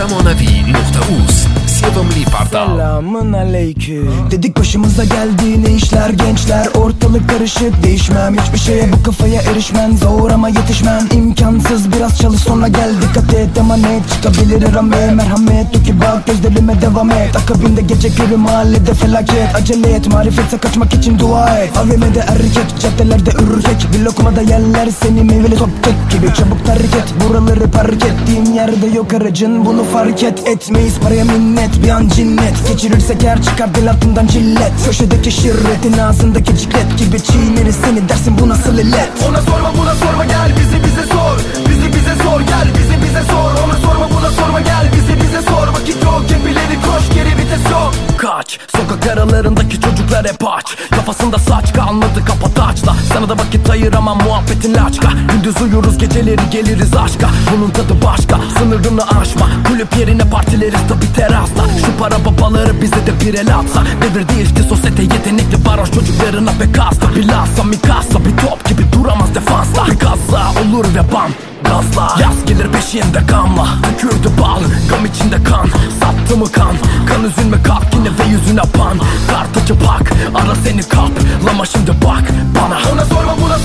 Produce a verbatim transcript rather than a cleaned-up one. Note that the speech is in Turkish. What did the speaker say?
zamonaviy nokta uz sevimli portal. Selamun aleyküm. Dedik başımıza geldi ne işler gençler, ortalık karışık, değişmem hiçbir şeye, bu kafaya erişmen zor ama yetişmem imkansız, biraz çalış sonra gel, dikkat et emanet çıkabilir rame, merhamet dur ki bak gözlerime devam et, akabinde gece körü mahallede felaket, acele et marifetse kaçmak için dua et, A V M'de erkek caddelerde ürkek, bir lokmada yerler seni meyveli top tek gibi, çabuk terk et buraları, park ettiğim yerde yok aracın, bunu fark et, etmeyiz paraya minnet, bir an cinnet geçirirsek eğer çıkar dil altından cillet, köşedeki şirretin ağzındaki ciklet gibi çiğneriz seni, dersin bu nasıl illet. Ona sorma buna sorma gel, bizi bize sor, bizi bize sor gel, bizi bize sor. Ona sorma buna sorma gel, bizi bize sor. Vakit yok hep ileri koş, geri vites yok. Kaç, sokak aralarındaki çocuklar hep aç, kafasında saç kalmadı kapataçla, sana da vakit ayıramam muhabbetin laçka, gündüz uyuruz geceleri geliriz aşka, bunun tadı başka, sınırını aşma, kulüp yerine partileriz tabi terasta, şu para babaları bize de bir el atsa, devir değişti sosyete yetenekli varoş çocuklarına pek hasta, bilhassa mikasa bir top gibi duramaz defansta, bir kaza olur ve bam gazla, yaz gelir peşinde kanla, tükürdü bal gam içinde kan, sattı mı kan, kan üzülme kalk yine ve yüzüne pan, kartacı bak ara seni kap, lama şimdi bak bana. Ona sorma buna